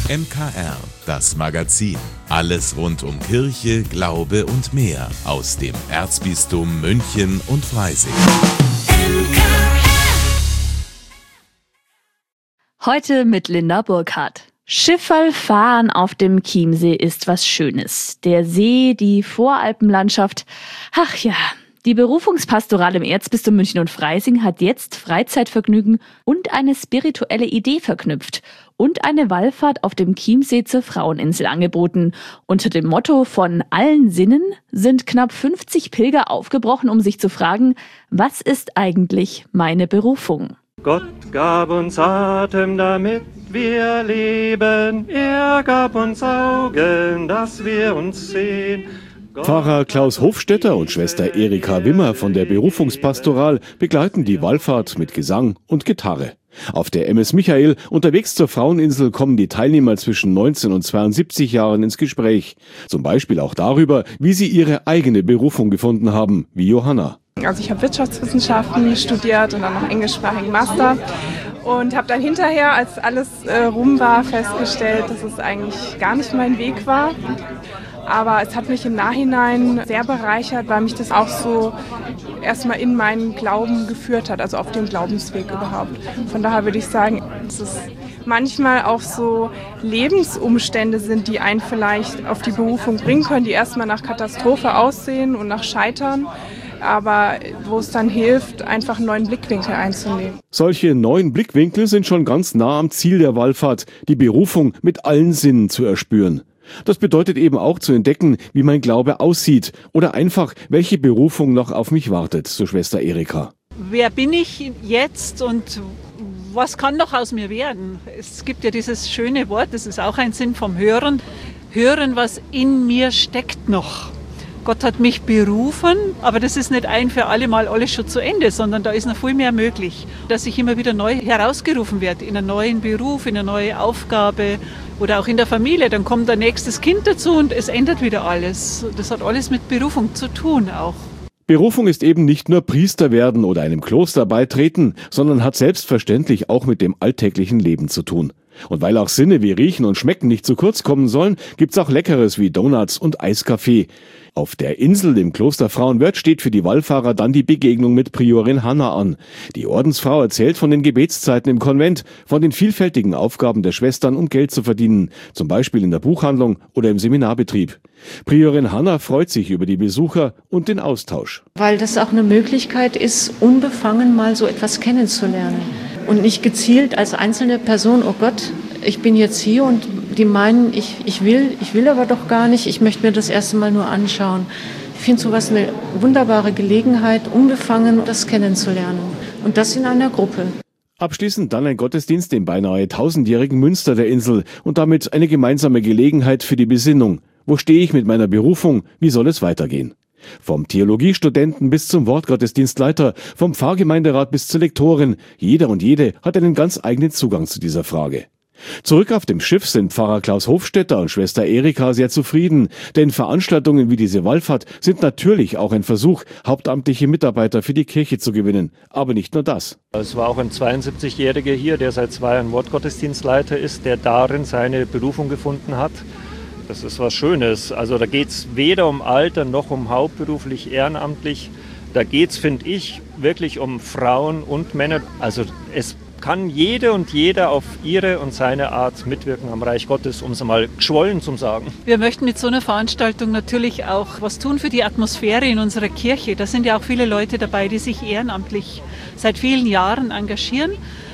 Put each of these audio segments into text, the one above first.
MKR, das Magazin. Alles rund um Kirche, Glaube und mehr aus dem Erzbistum München und Freising. Heute mit Linda Burkhardt. Schifferl fahren auf dem Chiemsee ist was Schönes. Der See, die Voralpenlandschaft. Ach ja, die Berufungspastoral im Erzbistum München und Freising hat jetzt Freizeitvergnügen und eine spirituelle Idee verknüpft und eine Wallfahrt auf dem Chiemsee zur Fraueninsel angeboten. Unter dem Motto von allen Sinnen sind knapp 50 Pilger aufgebrochen, um sich zu fragen, was ist eigentlich meine Berufung? Gott gab uns Atem, damit wir leben. Er gab uns Augen, dass wir uns sehen. Pfarrer Klaus Hofstetter und Schwester Erika Wimmer von der Berufungspastoral begleiten die Wallfahrt mit Gesang und Gitarre. Auf der MS Michael, unterwegs zur Fraueninsel, kommen die Teilnehmer zwischen 19 und 72 Jahren ins Gespräch. Zum Beispiel auch darüber, wie sie ihre eigene Berufung gefunden haben, wie Johanna. Also ich habe Wirtschaftswissenschaften studiert und dann noch englischsprachigen Master und habe dann hinterher, als alles rum war, festgestellt, dass es eigentlich gar nicht mein Weg war. Aber es hat mich im Nachhinein sehr bereichert, weil mich das auch so erstmal in meinen Glauben geführt hat, also auf dem Glaubensweg überhaupt. Von daher würde ich sagen, dass es manchmal auch so Lebensumstände sind, die einen vielleicht auf die Berufung bringen können, die erstmal nach Katastrophe aussehen und nach Scheitern, aber wo es dann hilft, einfach einen neuen Blickwinkel einzunehmen. Solche neuen Blickwinkel sind schon ganz nah am Ziel der Wallfahrt, die Berufung mit allen Sinnen zu erspüren. Das bedeutet eben auch zu entdecken, wie mein Glaube aussieht oder einfach, welche Berufung noch auf mich wartet, so Schwester Erika. Wer bin ich jetzt und was kann noch aus mir werden? Es gibt ja dieses schöne Wort, das ist auch ein Sinn vom Hören. Hören, was in mir steckt noch. Gott hat mich berufen, aber das ist nicht ein für alle Mal alles schon zu Ende, sondern da ist noch viel mehr möglich. Dass ich immer wieder neu herausgerufen werde, in einen neuen Beruf, in eine neue Aufgabe oder auch in der Familie. Dann kommt ein nächstes Kind dazu und es ändert wieder alles. Das hat alles mit Berufung zu tun auch. Berufung ist eben nicht nur Priester werden oder einem Kloster beitreten, sondern hat selbstverständlich auch mit dem alltäglichen Leben zu tun. Und weil auch Sinne wie Riechen und Schmecken nicht zu kurz kommen sollen, gibt's auch Leckeres wie Donuts und Eiskaffee. Auf der Insel im Kloster Frauenwörth steht für die Wallfahrer dann die Begegnung mit Priorin Hanna an. Die Ordensfrau erzählt von den Gebetszeiten im Konvent, von den vielfältigen Aufgaben der Schwestern, um Geld zu verdienen, zum Beispiel in der Buchhandlung oder im Seminarbetrieb. Priorin Hanna freut sich über die Besucher und den Austausch. Weil das auch eine Möglichkeit ist, unbefangen mal so etwas kennenzulernen. Und nicht gezielt als einzelne Person, oh Gott, ich bin jetzt hier und die meinen, ich will aber doch gar nicht, ich möchte mir das erste Mal nur anschauen. Ich finde sowas eine wunderbare Gelegenheit, unbefangen das kennenzulernen. Und das in einer Gruppe. Abschließend dann ein Gottesdienst im beinahe 1000-jährigen Münster der Insel und damit eine gemeinsame Gelegenheit für die Besinnung. Wo stehe ich mit meiner Berufung? Wie soll es weitergehen? Vom Theologiestudenten bis zum Wortgottesdienstleiter, vom Pfarrgemeinderat bis zur Lektorin, jeder und jede hat einen ganz eigenen Zugang zu dieser Frage. Zurück auf dem Schiff sind Pfarrer Klaus Hofstetter und Schwester Erika sehr zufrieden, denn Veranstaltungen wie diese Wallfahrt sind natürlich auch ein Versuch, hauptamtliche Mitarbeiter für die Kirche zu gewinnen. Aber nicht nur das. Es war auch ein 72-Jähriger hier, der seit 2 Jahren Wortgottesdienstleiter ist, der darin seine Berufung gefunden hat. Das ist was Schönes. Also da geht es weder um Alter noch um hauptberuflich ehrenamtlich. Da geht es, finde ich, wirklich um Frauen und Männer. Also es kann jede und jeder auf ihre und seine Art mitwirken am Reich Gottes, um es mal geschwollen zu sagen. Wir möchten mit so einer Veranstaltung natürlich auch was tun für die Atmosphäre in unserer Kirche. Da sind ja auch viele Leute dabei, die sich ehrenamtlich seit vielen Jahren engagieren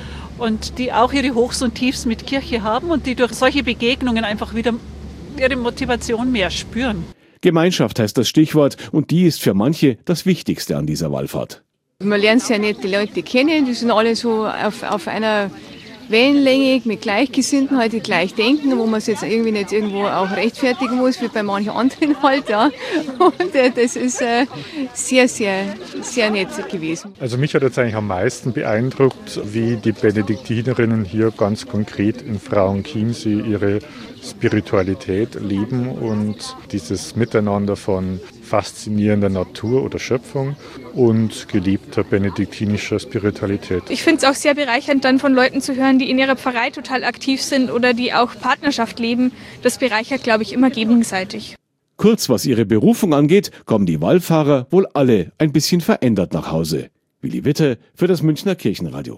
und die auch ihre Hochs und Tiefs mit Kirche haben und die durch solche Begegnungen einfach wieder ihre Motivation mehr spüren. Gemeinschaft heißt das Stichwort und die ist für manche das Wichtigste an dieser Wallfahrt. Man lernt sehr nette Leute kennen, die sind alle so auf einer Wellenlänge mit Gleichgesinnten, halt, die gleich denken, wo man es jetzt irgendwie nicht irgendwo auch rechtfertigen muss, wie bei manchen anderen halt, ja. Und das ist sehr, sehr, sehr nett gewesen. Also mich hat jetzt eigentlich am meisten beeindruckt, wie die Benediktinerinnen hier ganz konkret in Frauenchiemsee ihre Spiritualität leben und dieses Miteinander von faszinierender Natur oder Schöpfung und geliebter benediktinischer Spiritualität. Ich finde es auch sehr bereichernd, dann von Leuten zu hören, die in ihrer Pfarrei total aktiv sind oder die auch Partnerschaft leben. Das bereichert, glaube ich, immer gegenseitig. Kurz, was ihre Berufung angeht, kommen die Wallfahrer wohl alle ein bisschen verändert nach Hause. Willi Witte für das Münchner Kirchenradio.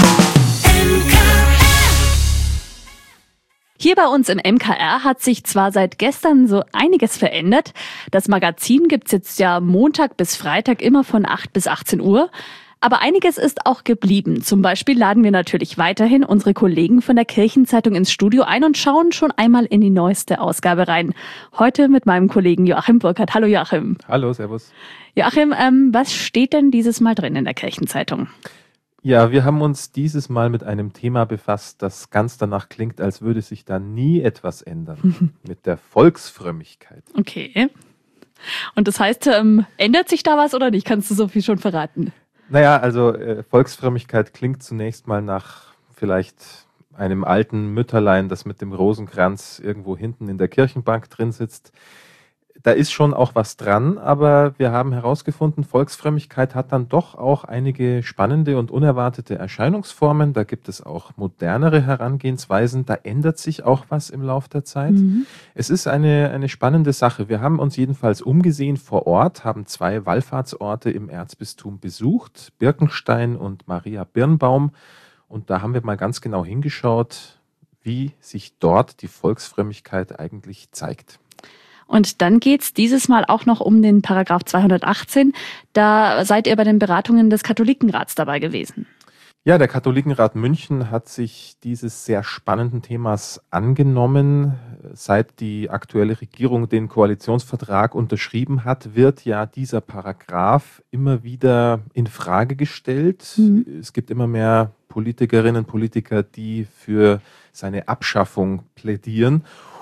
Hier bei uns im MKR hat sich zwar seit gestern so einiges verändert. Das Magazin gibt's jetzt ja Montag bis Freitag immer von 8 bis 18 Uhr. Aber einiges ist auch geblieben. Zum Beispiel laden wir natürlich weiterhin unsere Kollegen von der Kirchenzeitung ins Studio ein und schauen schon einmal in die neueste Ausgabe rein. Heute mit meinem Kollegen Joachim Burkhardt. Hallo Joachim. Hallo, servus. Joachim, was steht denn dieses Mal drin in der Kirchenzeitung? Ja, wir haben uns dieses Mal mit einem Thema befasst, das ganz danach klingt, als würde sich da nie etwas ändern. Mit der Volksfrömmigkeit. Okay. Und das heißt, ändert sich da was oder nicht? Kannst du so viel schon verraten? Naja, also Volksfrömmigkeit klingt zunächst mal nach vielleicht einem alten Mütterlein, das mit dem Rosenkranz irgendwo hinten in der Kirchenbank drin sitzt. Da ist schon auch was dran, aber wir haben herausgefunden, Volksfrömmigkeit hat dann doch auch einige spannende und unerwartete Erscheinungsformen. Da gibt es auch modernere Herangehensweisen. Da ändert sich auch was im Laufe der Zeit. Es ist eine spannende Sache. Wir haben uns jedenfalls umgesehen vor Ort, haben 2 Wallfahrtsorte im Erzbistum besucht, Birkenstein und Maria Birnbaum. Und da haben wir mal ganz genau hingeschaut, wie sich dort die Volksfrömmigkeit eigentlich zeigt. Und dann geht's dieses Mal auch noch um den Paragraph 218. Da seid ihr bei den Beratungen des Katholikenrats dabei gewesen. Ja, der Katholikenrat München hat sich dieses sehr spannenden Themas angenommen. Seit die aktuelle Regierung den Koalitionsvertrag unterschrieben hat, wird ja dieser Paragraph immer wieder in Frage gestellt. Es gibt immer mehr Politikerinnen und Politiker, die für seine Abschaffung plädieren.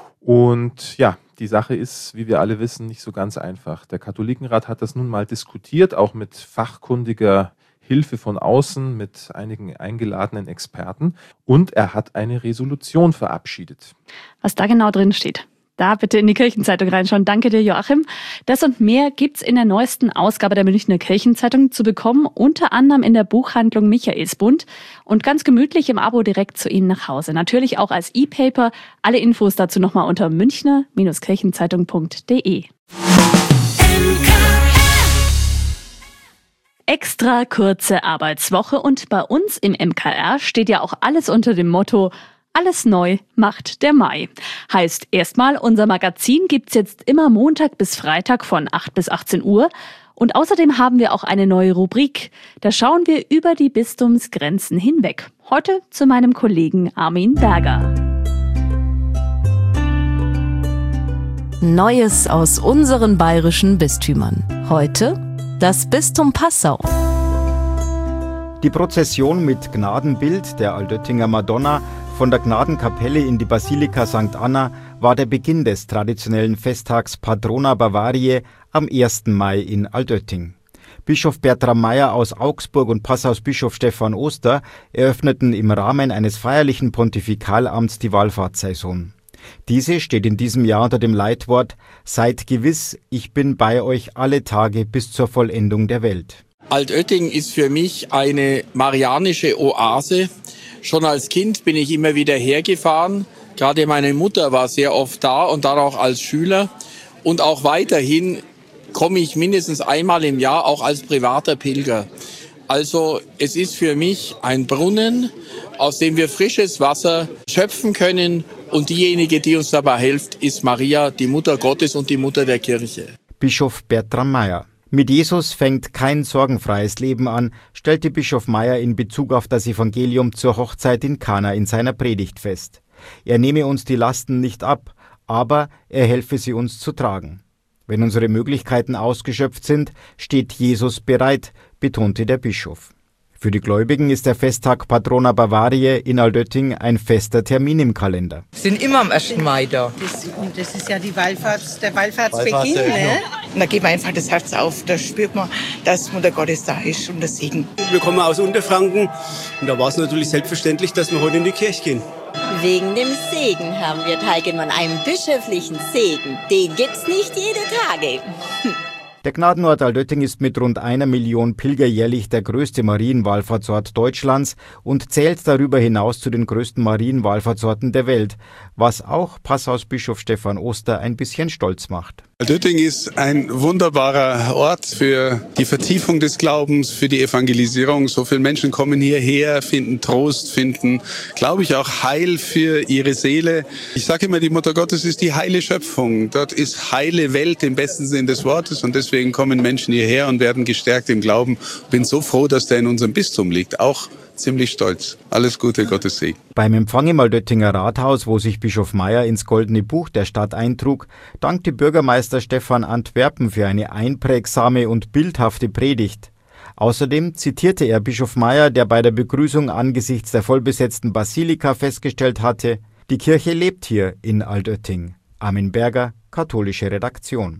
Und ja, die Sache ist, wie wir alle wissen, nicht so ganz einfach. Der Katholikenrat hat das nun mal diskutiert, auch mit fachkundiger Hilfe von außen, mit einigen eingeladenen Experten. Und er hat eine Resolution verabschiedet. Was da genau drin steht, da bitte in die Kirchenzeitung reinschauen. Danke dir, Joachim. Das und mehr gibt's in der neuesten Ausgabe der Münchner Kirchenzeitung zu bekommen, unter anderem in der Buchhandlung Michaelsbund und ganz gemütlich im Abo direkt zu Ihnen nach Hause. Natürlich auch als E-Paper. Alle Infos dazu nochmal unter münchner-kirchenzeitung.de. Extra kurze Arbeitswoche und bei uns im MKR steht ja auch alles unter dem Motto: Alles neu macht der Mai. Heißt erstmal, unser Magazin gibt's jetzt immer Montag bis Freitag von 8 bis 18 Uhr. Und außerdem haben wir auch eine neue Rubrik. Da schauen wir über die Bistumsgrenzen hinweg. Heute zu meinem Kollegen Armin Berger. Neues aus unseren bayerischen Bistümern. Heute das Bistum Passau. Die Prozession mit Gnadenbild der Altöttinger Madonna von der Gnadenkapelle in die Basilika St. Anna war der Beginn des traditionellen Festtags Patrona Bavariae am 1. Mai in Altötting. Bischof Bertram Meyer aus Augsburg und Passaus Bischof Stephan Oster eröffneten im Rahmen eines feierlichen Pontifikalamts die Wallfahrtssaison. Diese steht in diesem Jahr unter dem Leitwort: Seid gewiss, ich bin bei euch alle Tage bis zur Vollendung der Welt. Altötting ist für mich eine marianische Oase. Schon als Kind bin ich immer wieder hergefahren. Gerade meine Mutter war sehr oft da und dann auch als Schüler. Und auch weiterhin komme ich mindestens einmal im Jahr auch als privater Pilger. Also es ist für mich ein Brunnen, aus dem wir frisches Wasser schöpfen können. Und diejenige, die uns dabei hilft, ist Maria, die Mutter Gottes und die Mutter der Kirche. Bischof Bertram Meyer. Mit Jesus fängt kein sorgenfreies Leben an, stellte Bischof Meyer in Bezug auf das Evangelium zur Hochzeit in Kana in seiner Predigt fest. Er nehme uns die Lasten nicht ab, aber er helfe sie uns zu tragen. Wenn unsere Möglichkeiten ausgeschöpft sind, steht Jesus bereit, betonte der Bischof. Für die Gläubigen ist der Festtag Patrona Bavariae in Altötting ein fester Termin im Kalender. Wir sind immer am 1. Mai da. Das ist ja der Wallfahrtsbeginn. Ne? Und da geht man einfach das Herz auf, da spürt man, dass Mutter Gottes da ist und der Segen. Wir kommen aus Unterfranken und da war es natürlich selbstverständlich, dass wir heute in die Kirche gehen. Wegen dem Segen haben wir teilgenommen, einem bischöflichen Segen. Den gibt's nicht jede Tage. Der Gnadenort Altötting ist mit rund 1 Million Pilger jährlich der größte Marienwallfahrtsort Deutschlands und zählt darüber hinaus zu den größten Marienwallfahrtsorten der Welt, was auch Passausbischof Stefan Oster ein bisschen stolz macht. Altötting ist ein wunderbarer Ort für die Vertiefung des Glaubens, für die Evangelisierung. So viele Menschen kommen hierher, finden Trost, finden, glaube ich, auch Heil für ihre Seele. Ich sage immer, die Mutter Gottes ist die heile Schöpfung. Dort ist heile Welt im besten Sinn des Wortes und deswegen kommen Menschen hierher und werden gestärkt im Glauben. Bin so froh, dass der in unserem Bistum liegt. Auch ziemlich stolz. Alles Gute, Gottes Segen. Beim Empfang im Altöttinger Rathaus, wo sich Bischof Meyer ins Goldene Buch der Stadt eintrug, dankte Bürgermeister Stefan Antwerpen für eine einprägsame und bildhafte Predigt. Außerdem zitierte er Bischof Meyer, der bei der Begrüßung angesichts der vollbesetzten Basilika festgestellt hatte, die Kirche lebt hier in Altötting. Armin Berger, katholische Redaktion.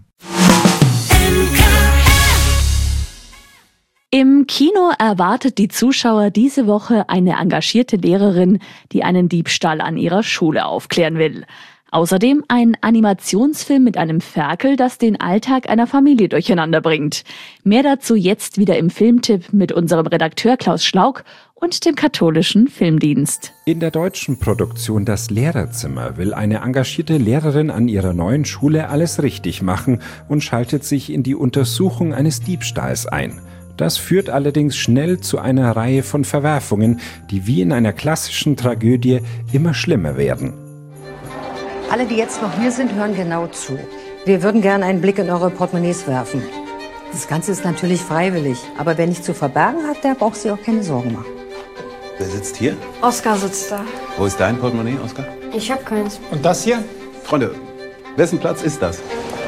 Im Kino erwartet die Zuschauer diese Woche eine engagierte Lehrerin, die einen Diebstahl an ihrer Schule aufklären will. Außerdem ein Animationsfilm mit einem Ferkel, das den Alltag einer Familie durcheinander bringt. Mehr dazu jetzt wieder im Filmtipp mit unserem Redakteur Klaus Schlauk und dem katholischen Filmdienst. In der deutschen Produktion Das Lehrerzimmer will eine engagierte Lehrerin an ihrer neuen Schule alles richtig machen und schaltet sich in die Untersuchung eines Diebstahls ein. Das führt allerdings schnell zu einer Reihe von Verwerfungen, die wie in einer klassischen Tragödie immer schlimmer werden. Alle, die jetzt noch hier sind, hören genau zu. Wir würden gerne einen Blick in eure Portemonnaies werfen. Das Ganze ist natürlich freiwillig, aber wer nichts zu verbergen hat, der braucht sich auch keine Sorgen machen. Wer sitzt hier? Oskar sitzt da. Wo ist dein Portemonnaie, Oskar? Ich hab keins. Und das hier? Freunde, wessen Platz ist das?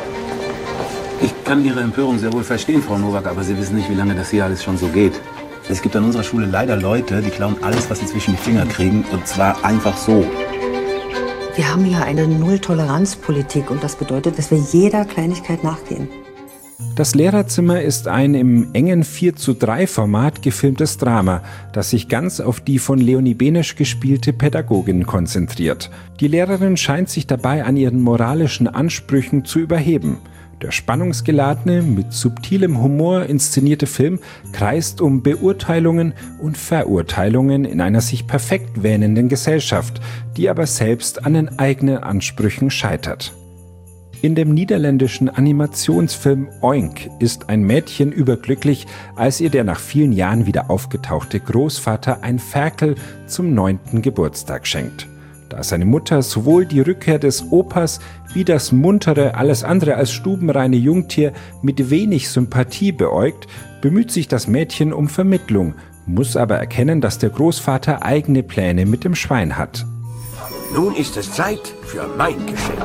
Ich kann Ihre Empörung sehr wohl verstehen, Frau Nowak, aber Sie wissen nicht, wie lange das hier alles schon so geht. Es gibt an unserer Schule leider Leute, die klauen alles, was sie zwischen die Finger kriegen, und zwar einfach so. Wir haben hier eine Null-Toleranz-Politik und das bedeutet, dass wir jeder Kleinigkeit nachgehen. Das Lehrerzimmer ist ein im engen 4:3-Format gefilmtes Drama, das sich ganz auf die von Leonie Benesch gespielte Pädagogin konzentriert. Die Lehrerin scheint sich dabei an ihren moralischen Ansprüchen zu überheben. Der spannungsgeladene, mit subtilem Humor inszenierte Film kreist um Beurteilungen und Verurteilungen in einer sich perfekt wähnenden Gesellschaft, die aber selbst an den eigenen Ansprüchen scheitert. In dem niederländischen Animationsfilm Oink ist ein Mädchen überglücklich, als ihr der nach vielen Jahren wieder aufgetauchte Großvater ein Ferkel zum 9. Geburtstag schenkt. Da seine Mutter sowohl die Rückkehr des Opas wie das muntere, alles andere als stubenreine Jungtier mit wenig Sympathie beäugt, bemüht sich das Mädchen um Vermittlung, muss aber erkennen, dass der Großvater eigene Pläne mit dem Schwein hat. Nun ist es Zeit für mein Geschenk.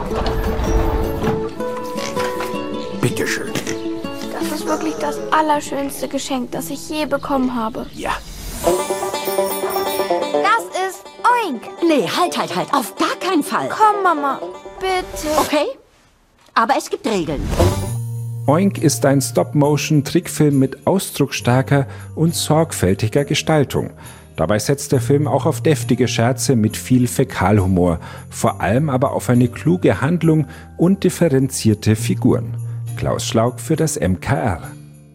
Bitte schön. Das ist wirklich das allerschönste Geschenk, das ich je bekommen habe. Ja. Das ist Oink. Nee, halt. Auf gar keinen Fall. Komm, Mama. Bitte. Okay, aber es gibt Regeln. Oink ist ein Stop-Motion-Trickfilm mit ausdrucksstarker und sorgfältiger Gestaltung. Dabei setzt der Film auch auf deftige Scherze mit viel Fäkalhumor, vor allem aber auf eine kluge Handlung und differenzierte Figuren. Klaus Schlauk für das MKR.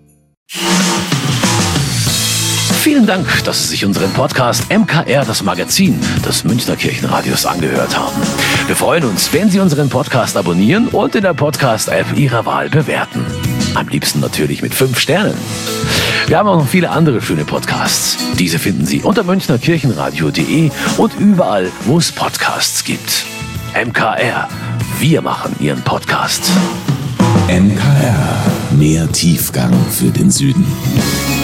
Vielen Dank, dass Sie sich unseren Podcast MKR, das Magazin des Münchner Kirchenradios, angehört haben. Wir freuen uns, wenn Sie unseren Podcast abonnieren und in der Podcast-App Ihrer Wahl bewerten. Am liebsten natürlich mit 5 Sternen. Wir haben auch noch viele andere schöne Podcasts. Diese finden Sie unter münchnerkirchenradio.de und überall, wo es Podcasts gibt. MKR, wir machen Ihren Podcast. MKR, mehr Tiefgang für den Süden.